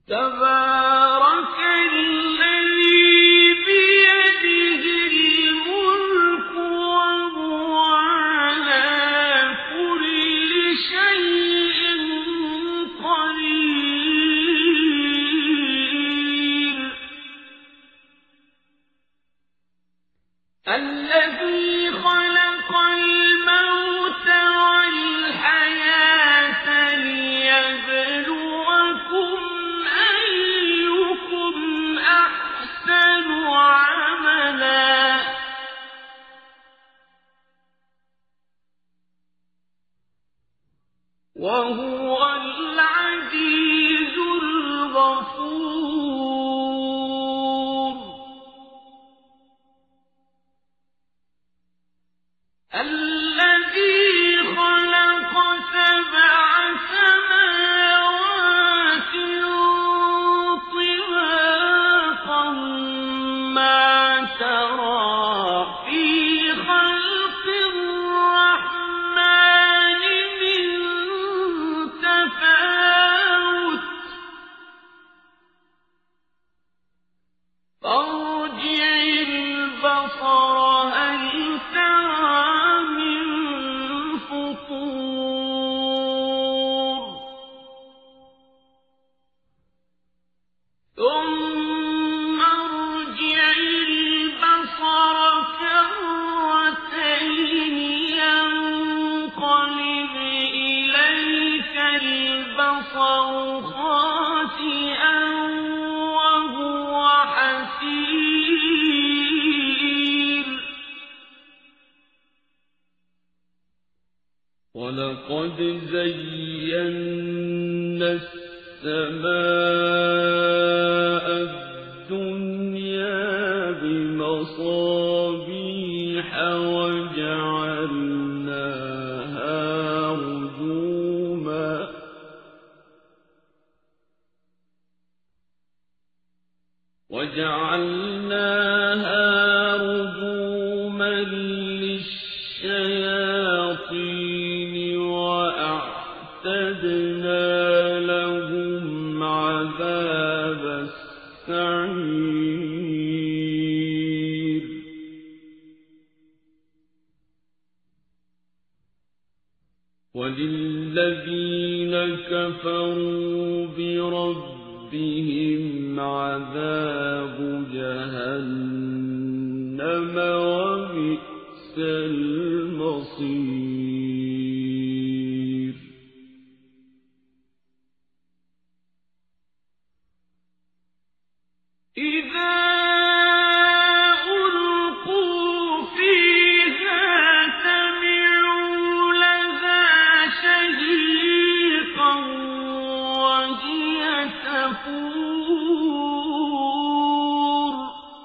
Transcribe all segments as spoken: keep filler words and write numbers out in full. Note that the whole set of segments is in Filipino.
تبارك الذي بيده الملك وهو على كل شيء قدير الذي خلق الموت والحياة ليبلوكم أيكم أحسن عملا وهو العزيز الغفور الذي خلق سبع سماوات طباقا ما ترى في خلق الرحمن من تفاوت فارجع البصر هل ترى من فطور ثم ارجع البصر كرتين ينقلب إليك البصر خاسئا وهو حسير ولقد زينا السماء الدنيا بمصابيح وجعلناها رجوما وجعلناها رجوما للشياطين وأعتدنا لهم عذاب السعير وللذين كفروا بربهم عذاب جهنم وبئس المصير إذا ألقوا فيها سمعوا لها شهيقا وهي تفور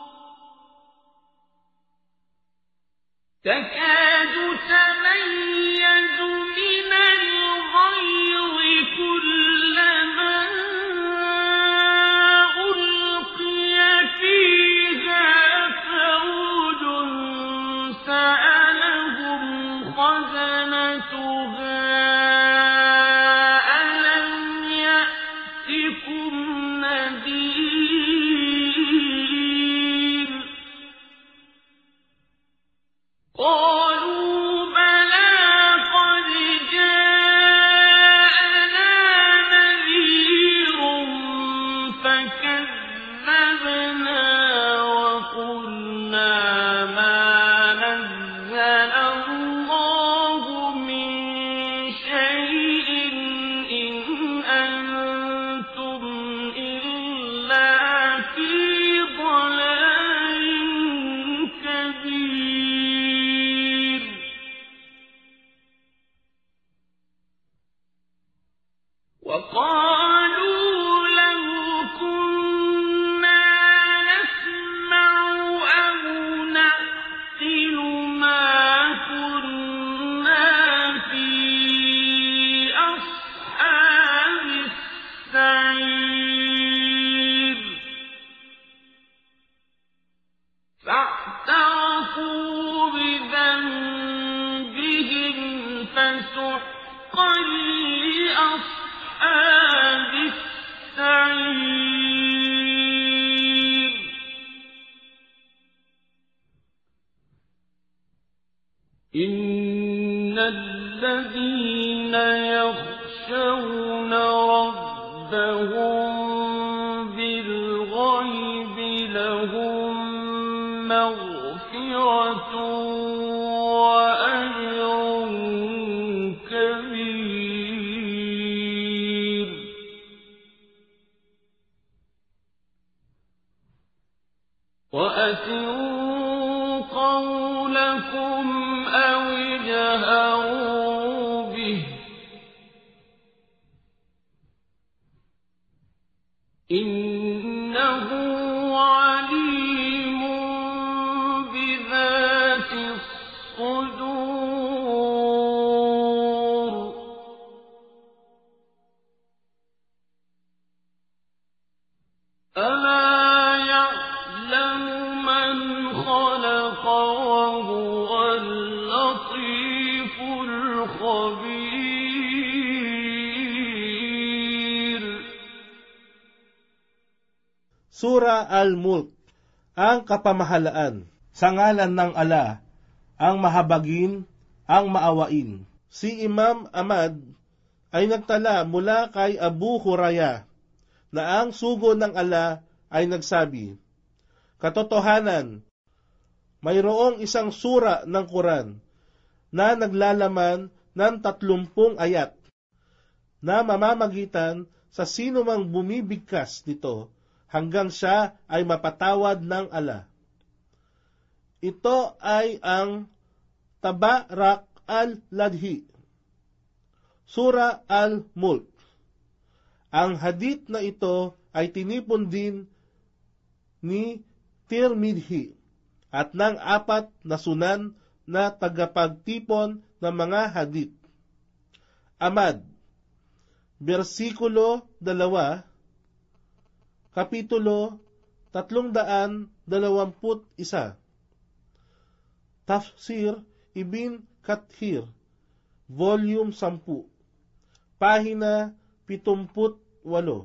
تكاد تميز من الغيظ كلما ألقي فيها فوج سألهم خزنتها ألم يأتكم نذير قالوا بلى قد جاءنا نذير فكذبنا وقلنا ما نزل الله من شيء إن أنتم إلا في ضلال كبير وقالوا لو كنا نسمع أو نعقل ما كنا في أصحاب السعير فاعترفوا بذنبهم فسحقا لأصحاب السعير الذين يخشون ربهم بالغيب لهم مغفرة وأجر كبير. وأسروا قولكم أو اجهروا به إنه عليم بذات الصدور. ألا يعلم من خلق وهو اللطيف الخبير. Sura Al-Mulk, ang kapamahalaan. Sa ngalan ng Ala, ang mahabagin, ang maawain. Si Imam Ahmad ay nagtala mula kay Abu Hurairah na ang sugo ng Ala ay nagsabi, katotohanan, mayroong isang sura ng Quran na naglalaman ng tatlumpung ayat na mamamagitan sa sino mang bumibigkas nito hanggang siya ay mapatawad ng Ala. Ito ay ang Tabarak al-Ladhi, Sura Al-Mulk. Ang hadith na ito ay tinipon din ni Tirmidhi at ng apat na sunan na tagapagtipon ng mga hadith. Ahmad, versikulo dalawa, kapitulo tatlong daan dalawamput isa. Tafsir Ibn Kathir, volume sampu, pahina pitumput walo.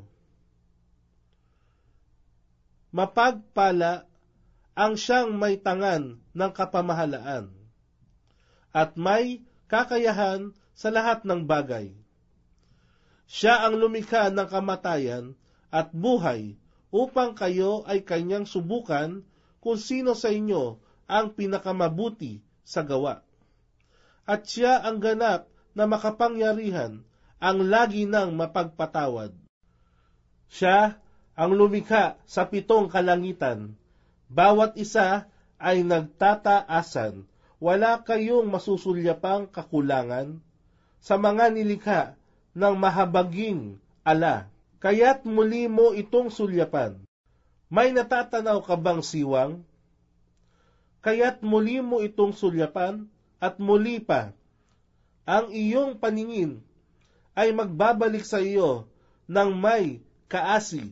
Mapagpala ang siyang may tangan ng kapamahalaan at may kakayahan sa lahat ng bagay. Siya ang lumikha ng kamatayan at buhay upang kayo ay kanyang subukan kung sino sa inyo ang pinakamabuti sa gawa. At siya ang ganap na makapangyarihan, ang lagi nang mapagpatawad. Siya ang lumikha sa pitong kalangitan. Bawat isa ay nagtataasan. Wala kayong masusulyapang kakulangan sa mga nilikha ng mahabaging Ala. Kaya't muli mo itong sulyapan. May natatanaw ka bang siwang? Kaya't muli mo itong sulyapan at muli pa. Ang iyong paningin ay magbabalik sa iyo ng may kaasi.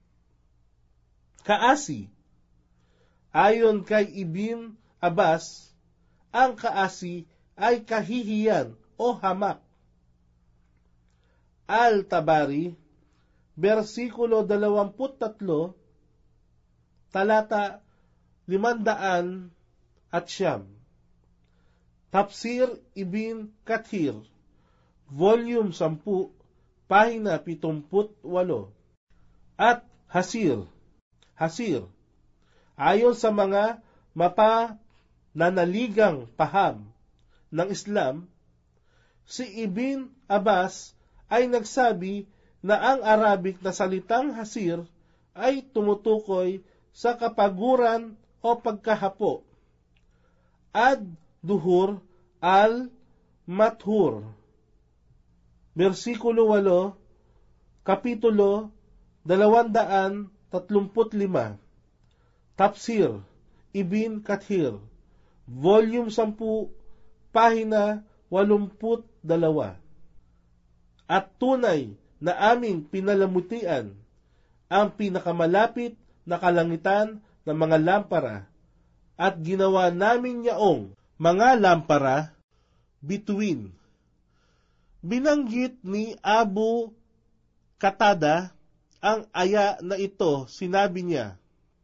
Kaasi. Ayon kay Ibn Abbas, ang kaasi ay kahihiyan o hamak. Al-Tabari, versikulo dalawamput tatlo, talata limandaan at siyam. Tafsir Ibn Kathir, volume sampu, pahina pitumput walo. At Hasir, Hasir, ayon sa mga mapananaligang paham ng Islam, si Ibn Abbas ay nagsabi na ang Arabic na salitang hasir ay tumutukoy sa kapaguran o pagkahapo. Ad-duhur al-mathur. Versikulo walo, kapitulo dalawandaan tatlumput lima. Tafsir Ibn Kathir, volume sampu, pahina walumput dalawa. At tunay na aming pinalamutian ang pinakamalapit na kalangitan ng mga lampara at ginawa namin yaong mga lampara bituin. Binanggit ni Abu Qatada ang aya na ito, sinabi niya,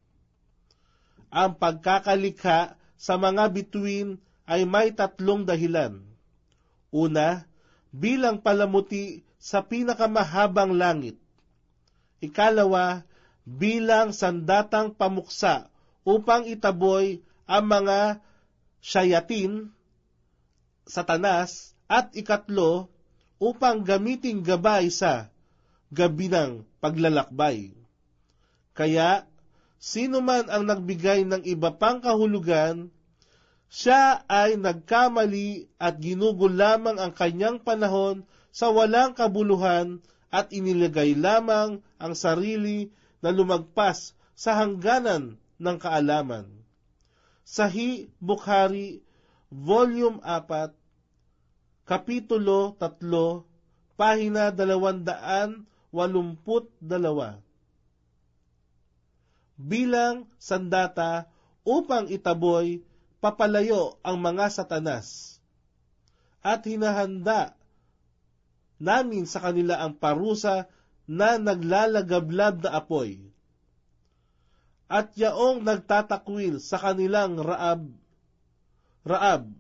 ang pagkakalikha sa mga bituin ay may tatlong dahilan. Una, bilang palamuti sa pinakamahabang langit. Ikalawa, bilang sandatang pamuksa upang itaboy ang mga shayatin, Satanas, at ikatlo, upang gamiting gabay sa gabi ng paglalakbay. Kaya, sino man ang nagbigay ng iba pang kahulugan, siya ay nagkamali at ginugol lamang ang kanyang panahon sa walang kabuluhan at inilagay lamang ang sarili na lumagpas sa hangganan ng kaalaman. Sahih Bukhari, Volume four, Kapitulo three, Pahina dalawang daan walumput dalawa. Bilang sandata upang itaboy papalayo ang mga Satanas, at hinahanda namin sa kanila ang parusa na naglalagablab na apoy, at yaong nagtatakwil sa kanilang Raab, Raab.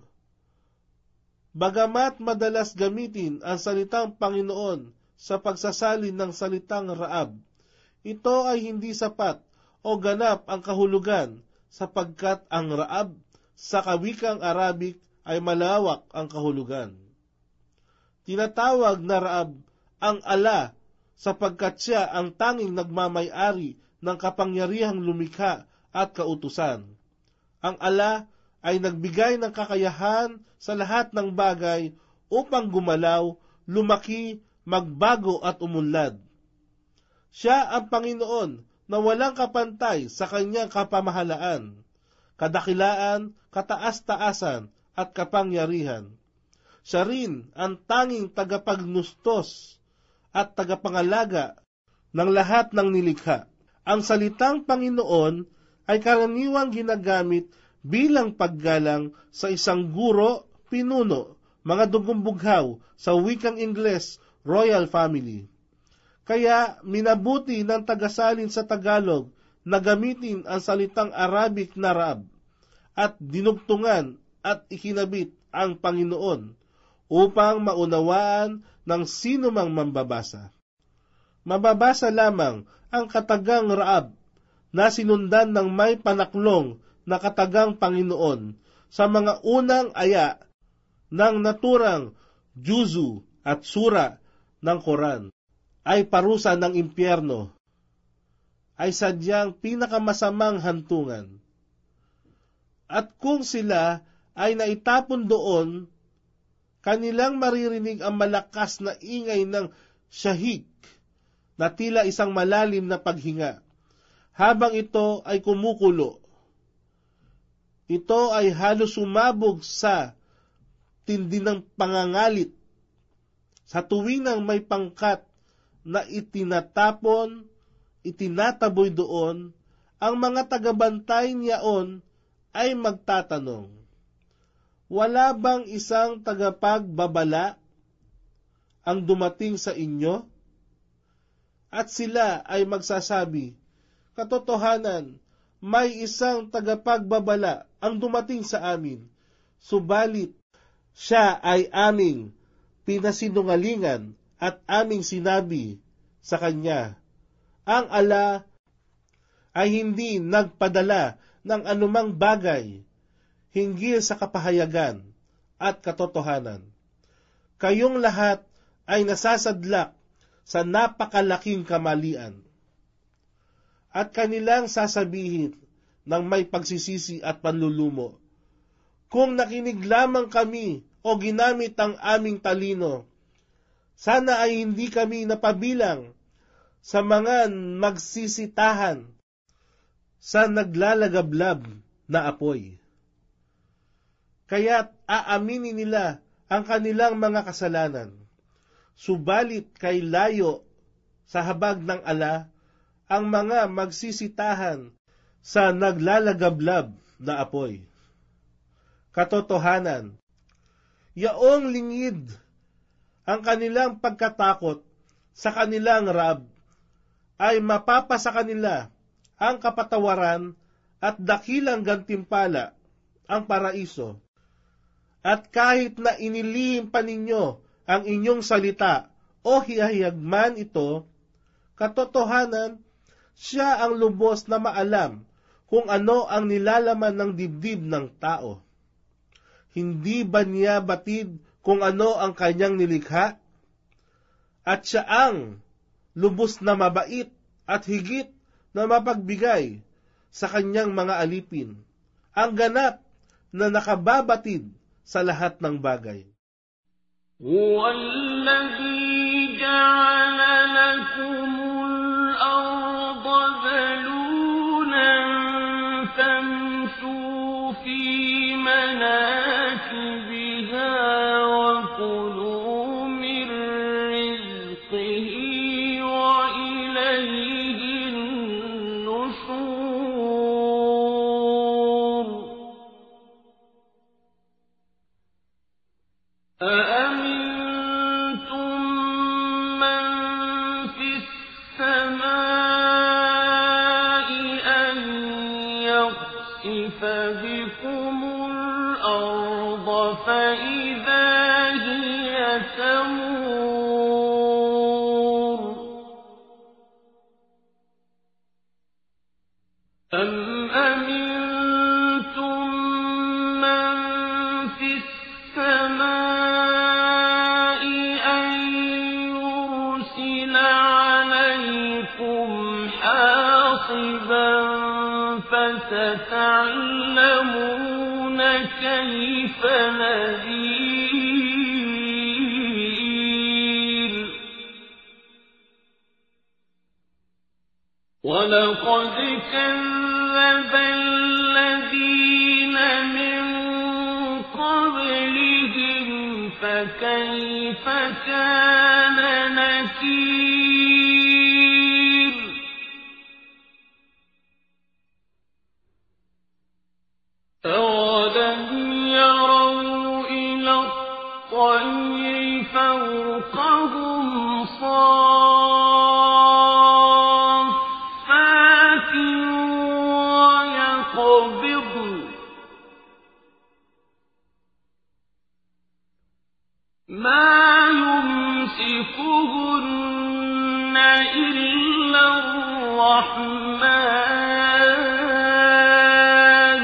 Bagamat madalas gamitin ang salitang Panginoon sa pagsasalin ng salitang Raab, ito ay hindi sapat o ganap ang kahulugan sapagkat ang Raab sa kawikang Arabic ay malawak ang kahulugan. Tinatawag na Raab ang ala sapagkat siya ang tanging nagmamay-ari ng kapangyarihang lumikha at kautusan. Ang ala ay nagbigay ng kakayahan sa lahat ng bagay upang gumalaw, lumaki, magbago at umunlad. Siya ang Panginoon na walang kapantay sa kanyang kapamahalaan, kadakilaan, kataas-taasan at kapangyarihan. Siya rin ang tanging tagapagnustos at tagapangalaga ng lahat ng nilikha. Ang salitang Panginoon ay karaniwang ginagamit bilang paggalang sa isang guro, pinuno, mga dugumbughaw sa wikang Ingles, royal family. Kaya minabuti ng tagasalin sa Tagalog na gamitin ang salitang Arabic na Raab at dinugtungan at ikinabit ang Panginoon upang maunawaan ng sino mang mambabasa. Mababasa lamang ang katagang Raab na sinundan ng may panaklong na katagang Panginoon sa mga unang aya ng naturang juzu at sura ng Quran ay parusa ng impyerno, ay sadyang pinakamasamang hantungan. At kung sila ay naitapon doon, kanilang maririnig ang malakas na ingay ng syahik na tila isang malalim na paghinga, habang ito ay kumukulo. Ito ay halos sumabog sa tindi ng pangangalit sa tuwinang may pangkat na itinatapon, itinataboy doon, ang mga tagabantay niyaon ay magtatanong, wala bang isang tagapagbabala ang dumating sa inyo? At sila ay magsasabi, katotohanan, may isang tagapagbabala ang dumating sa amin, subalit siya ay aming pinasinungalingan at aming sinabi sa kanya, ang ala ay hindi nagpadala ng anumang bagay hinggil sa kapahayagan at katotohanan. Kayong lahat ay nasasadlak sa napakalaking kamalian. At kanilang sasabihin ng may pagsisisi at panlulumo, kung nakinig lamang kami o ginamit ang aming talino, sana ay hindi kami napabilang sa mga magsisitahan sa naglalagablab na apoy. Kaya't aaminin nila ang kanilang mga kasalanan, subalit kay layo sa habag ng ala ang mga magsisitahan sa naglalagablab na apoy. Katotohanan, yaong lingid ang kanilang pagkatakot sa kanilang Rab, ay mapapasa kanila ang kapatawaran at dakilang gantimpala, ang paraiso, At kahit na inilihim pa ninyo ang inyong salita o hiyahiyag man ito, katotohanan, siya ang lubos na maalam kung ano ang nilalaman ng dibdib ng tao. Hindi ba niya batid kung ano ang kanyang nilikha? At siya ang lubos na mabait at higit na mapagbigay sa kanyang mga alipin, ang ganap na nakababatid sa lahat ng bagay. هُوَ الَّذِي جَعَلَ لَكُمُ الْأَرْضَ ذَلُولًا فَامْشُوا فِي مَنَاكِبِهَا وَكُلُوا مِن رِّزْقِهِ وَإِلَيْهِ النُّشُورُ. أَأَمِنتُم مَّن فِي السَّمَاءِ أَن يَخْسِفَ بِكُمُ الْأَرْضَ فَإِذَا هِيَ تَمُورُ. أَمْ أَمِنتُم مَّن فِي السَّمَاءِ أَن يُرْسِلَ عَلَيْكُمْ حَاصِبًا فَسَتَعْلَمُونَ كَيْفَ نَذِيرِ. وَلَقَدْ كَذَّبَ الَّذِينَ مِن قَبْلِهِمْ فَكَيْفَ كَانَ نَكِيرِ. أَوَلَمْ يَرَوْا إِلَى الطَّيْرِ فَوْقَهُمْ صَافَّاتٍ وَيَقْبِضْنَ مَا يُمْسِكُهُنَّ إِلَّا الرَّحْمَٰنُ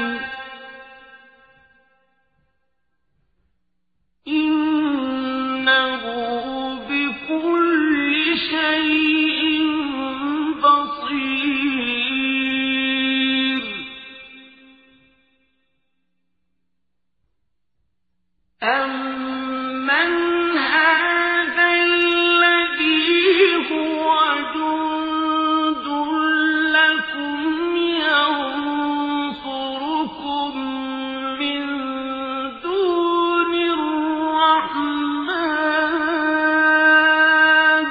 إِنَّهُ بِكُلِّ شَيْءٍ بَصِيرٌ. أَمَّنْ هَٰذَا الَّذِي هُوَ جُندٌ لَّكُمْ يَنصُرُكُم مِّن دُونِ الرَّحْمَٰنِ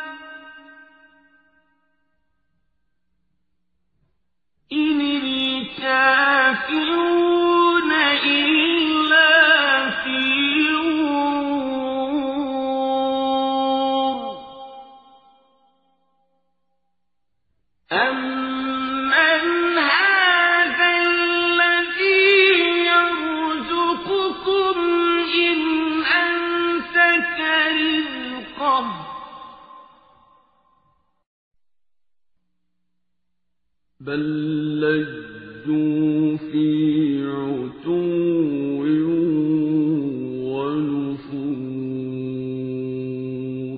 إِنِ الْكَافِرُونَ إِلَّا فِي غُرُورٍ. أَمَّنْ هَٰذَا الَّذِي يَرْزُقُكُمْ إِنْ أَمْسَكَ رِزْقَهُ بَل لَّجُّوا فِي عُتُوٍّ وَنُفُورٍ.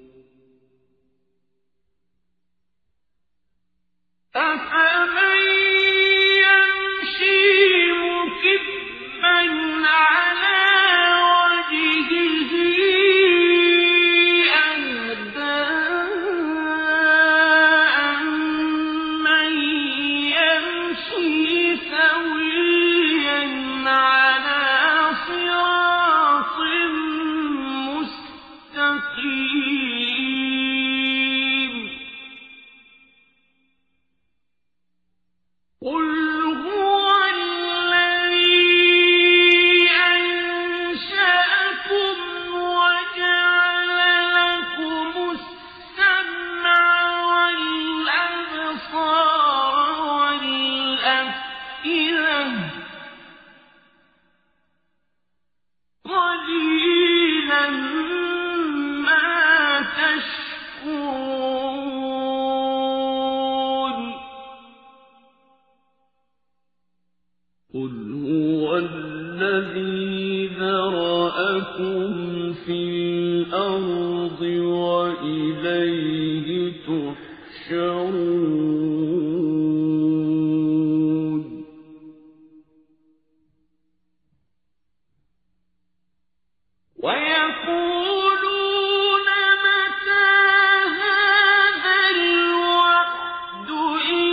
أَفَمَن يَمْشِي مُكِبًّا عَلَىٰ وَجْهِهِ أَهْدَىٰ أَمَّن يَمْشِي سَوِيًّا عَلَىٰ صِرَاطٍ مُّسْتَقِيمٍ. قل هو الذي ذرأكم في الأرض وإليه تحشرون ويقولون متى هذا الوعد إن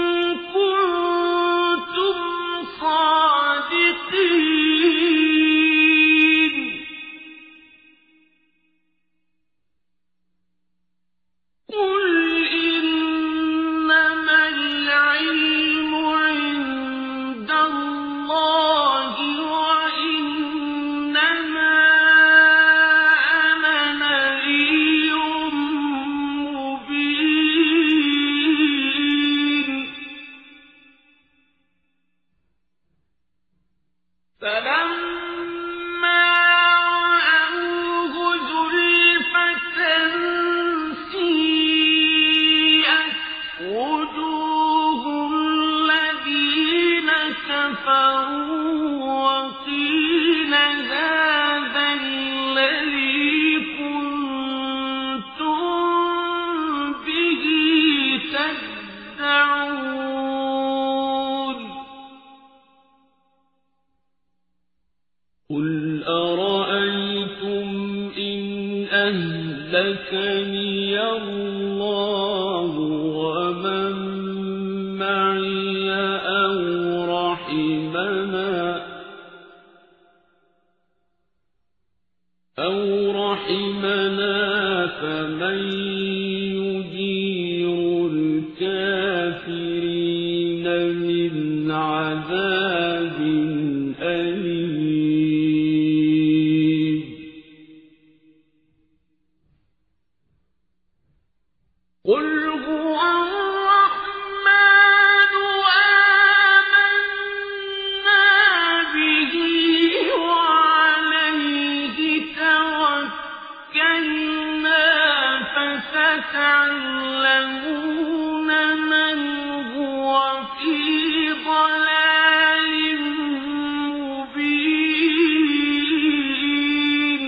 كنتم صادقين قل إنما العلم عند الله وإنما أنا نذير مبين فلما رأوه زلفة سيئت وجوه الذين كفروا وقيل هذا الذي كنتم به تدعون قل أرأيتم إن أهلكني الله ومن معي أو رحمنا أو رحمنا فمن يجير الكافرين من عذاب أليم قل هو الرحمن آمنا به وعليه توكلنا فستعلمون من هو في ضلال مبين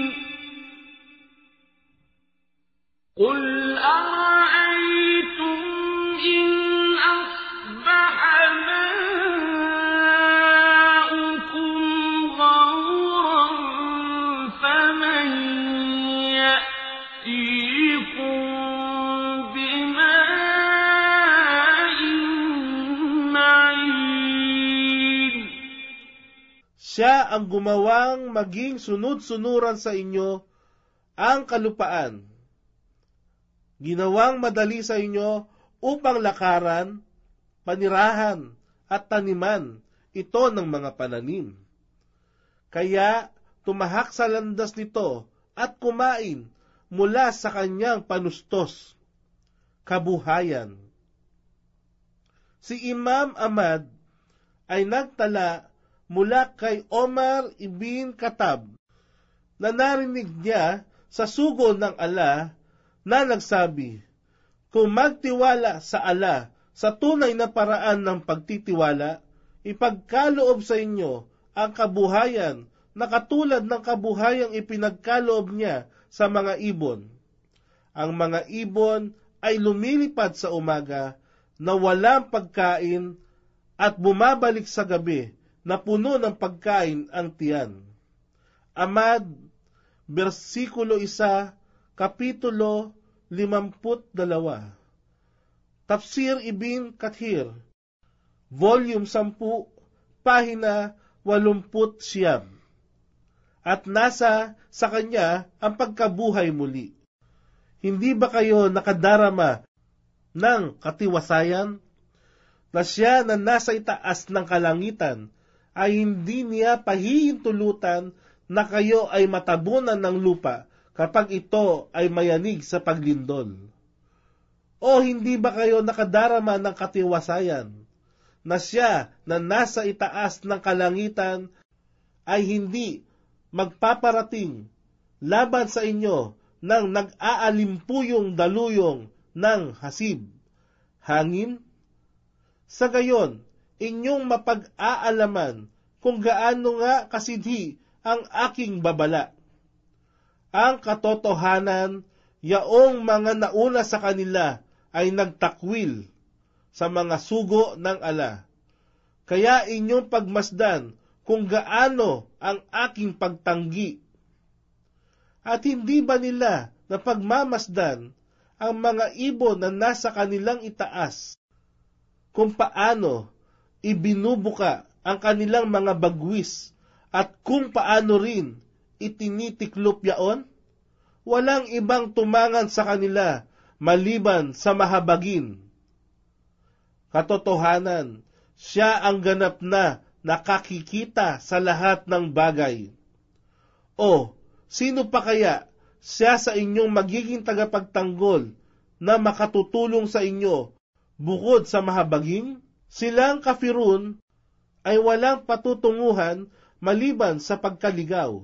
قل أرأيتم إن أصبح ماؤكم غورا فمن يأتيكم بماء معين Siya ang gumawang maging sunod-sunuran sa inyo ang kalupaan. Ginawang madali sa inyo upang lakaran, panirahan, at taniman ito ng mga pananim. Kaya tumahak sa landas nito at kumain mula sa kanyang panustos, kabuhayan. Si Imam Ahmad ay nagtala mula kay Omar ibn Khattab na narinig niya sa sugo ng Allah na nagsabi, kung magtiwala sa Allah sa tunay na paraan ng pagtitiwala, ipagkaloob sa inyo ang kabuhayan na katulad ng kabuhayang ipinagkaloob niya sa mga ibon. Ang mga ibon ay lumilipad sa umaga na walang pagkain at bumabalik sa gabi na puno ng pagkain ang tiyan. Ahmad, versikulo isa, kapitulo limampu't dalawa. Tafsir Ibn Kathir, volume sampu, pahina walumput siyam. At nasa sa kanya ang pagkabuhay muli. Hindi ba kayo nakadarama ng katiwasayan? Na siya na nasa itaas ng kalangitan ay hindi niya pahihintulutan na kayo ay matabunan ng lupa kapag ito ay mayanig sa paglindol. O hindi ba kayo nakadarama ng katiwasayan na siya na nasa itaas ng kalangitan ay hindi magpaparating laban sa inyo ng nag-aalimpuyong daluyong ng hasib, hangin? Sa gayon, inyong mapag-aalaman kung gaano nga kasidhi ang aking babala. Ang katotohanan, yaong mga nauna sa kanila ay nagtakwil sa mga sugo ng ala. Kaya inyong pagmasdan kung gaano ang aking pagtanggi. At hindi ba nila na pagmamasdan ang mga ibon na nasa kanilang itaas, kung paano ibinubuka ang kanilang mga bagwis at kung paano rin itinitiklop yaon? Walang ibang tumangan sa kanila maliban sa mahabagin. Katotohanan, siya ang ganap na nakakikita sa lahat ng bagay. O, sino pa kaya siya sa inyong magiging tagapagtanggol na makatutulong sa inyo bukod sa mahabagin? Silang kafirun ay walang patutunguhan maliban sa pagkaligaw.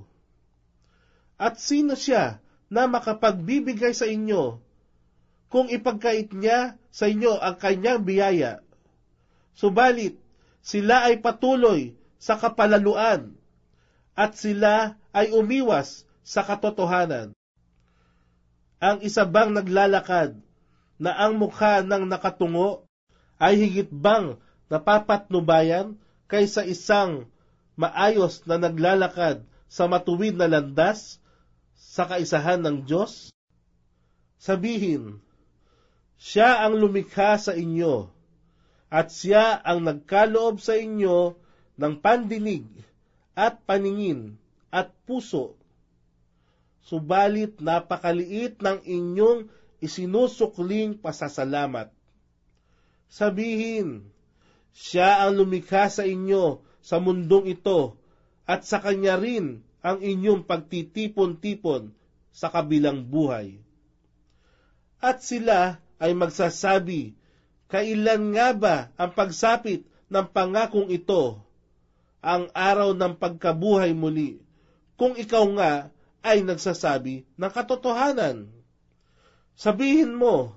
At sino siya na makapagbibigay sa inyo kung ipagkait niya sa inyo ang kanyang biyaya? Subalit, sila ay patuloy sa kapalaluan at sila ay umiwas sa katotohanan. Ang isa bang naglalakad na ang mukha ng nakatungo ay higit bang napapatnubayan kaysa isang maayos na naglalakad sa matuwid na landas sa kaisahan ng Diyos? Sabihin, siya ang lumikha sa inyo, at siya ang nagkaloob sa inyo ng pandinig at paningin at puso. Subalit napakaliit ng inyong isinusukling pasasalamat. Sabihin, siya ang lumikha sa inyo sa mundong ito, at sa kanya rin ang inyong pagtitipon-tipon sa kabilang buhay. At sila ay magsasabi, kailan nga ba ang pagsapit ng pangakong ito, ang araw ng pagkabuhay muli, kung ikaw nga ay nagsasabi ng katotohanan? Sabihin mo,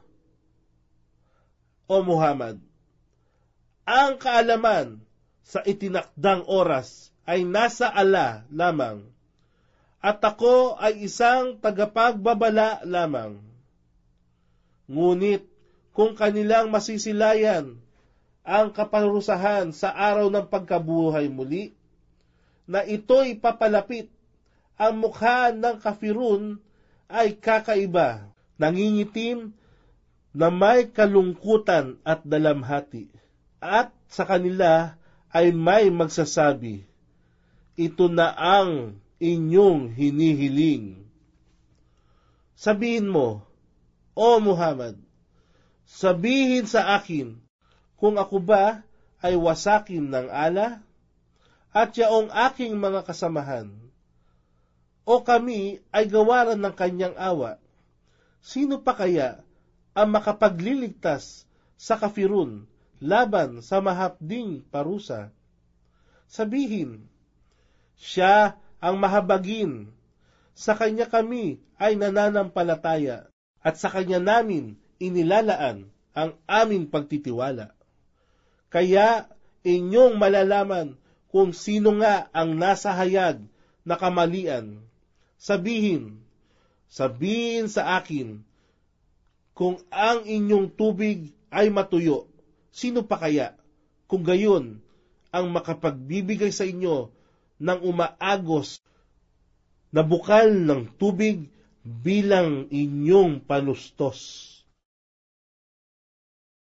O Muhammad, ang kaalaman sa itinakdang oras ay nasa ala lamang, at ako ay isang tagapagbabala lamang. Ngunit kung kanilang masisilayan ang kaparusahan sa araw ng pagkabuhay muli, na ito'y papalapit, ang mukha ng kafirun ay kakaiba, nangingitim na may kalungkutan at dalamhati. At sa kanila ay may magsasabi, ito na ang inyong hinihiling. Sabihin mo, O Muhammad, sabihin sa akin, kung ako ba ay wasakin ng ala, at yaong aking mga kasamahan, o kami ay gawaran ng kanyang awa, sino pa kaya ang makapagliligtas sa kafirun laban sa mahapding parusa? Sabihin, siya ang mahabagin, sa kanya kami ay nananampalataya, at sa kanya namin inilalaan ang aming pagtitiwala. Kaya inyong malalaman kung sino nga ang nasa hayag na kamalian. Sabihin, sabihin sa akin, kung ang inyong tubig ay matuyo, sino pa kaya kung gayon ang makapagbibigay sa inyo ng umaagos na bukal ng tubig bilang inyong panustos?